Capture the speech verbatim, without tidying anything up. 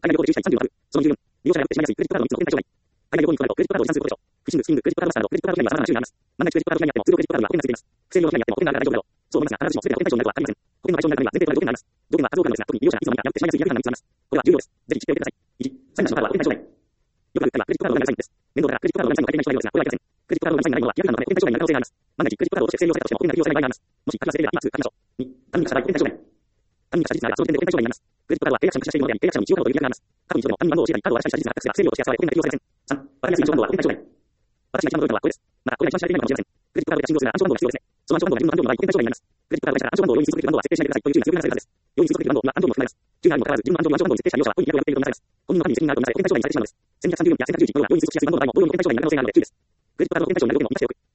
海外旅行でじゅう社にさんじゅうの額、そのにじゅうよん、利用者がよってしまいやすいクレジットカードのいつつの点対象外。海外旅行に加えるとクレジットカードを持参することでしょう。フィッシング、スキング、クレジットカードマスターなどクレジットカード被害は様々な種類があります。万が一クレジットカード被害にあっても通常クレジットカードには保険がついています。不正利用被害にあっても保険があるから大丈夫だろう。そう思いますが、必ずしも全て保険対象になるとは限りません。保険の対象になるためには前提となる条件があります。条件は多数多くなのですが、特に利用者がいつの間にかやってしまいやすい違反がみっつあります。これは重要です。ぜひ知っておいてください。いち、詐欺のカードは保険対象外。よくある訴えはクレジットカードがないサインです。面倒だからクレジットカードがないサインを保険対象外ですが、これはいけません。クレジットカードがないサインがないものは違反なので保険対象外になる可能性があります。万が一クレジットカードをとして不正利用されたとしても保険が適用されない場合があります。もし書き忘れれば今すぐ書きましょう。に、担任がした場合保険対象外。担任がした事実ならその時点で保険対象外になります。クレジットカードは契約者に発射しているものであり、契約者に使用カードという規約があります。過去に一度でも担任番号を教えたり、カードを渡したりした事実が発覚すれば不正利用として扱われ保険が適用されません。さん、わかりやすい暗証番号は保険対象外。私が一番驚いたのはこれです。また、これが一番知られていないかもしれません。クレジットカードで信用するなら暗証番号が必要ですね。その暗証番号が自分の番号の場合、保険対象外になります。クレジットカード会社が暗証番号を容認するとき番号は設定しないでくださいという注意が強くなされるはずです。容認するとき番号は暗証番号も含まれます。注意があるにもかかわらず、自分の暗証番号を設定した利用者は故意に逆をやっているとみなされます。本人の犯人に責任があるとみなされ保険対象外にされてしまうのです。せんにひゃくさんじゅうよんやせんひゃくじゅういち号は容認するとしやすい番号の場合も容認の保険対象外になるので注意です。クレジットカードの保険対象になる要件を満たしておく。